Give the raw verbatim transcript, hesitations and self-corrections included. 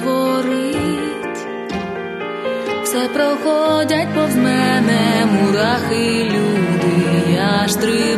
горить. Все проходять повз мене мурахи, люди, я ж тривожусь.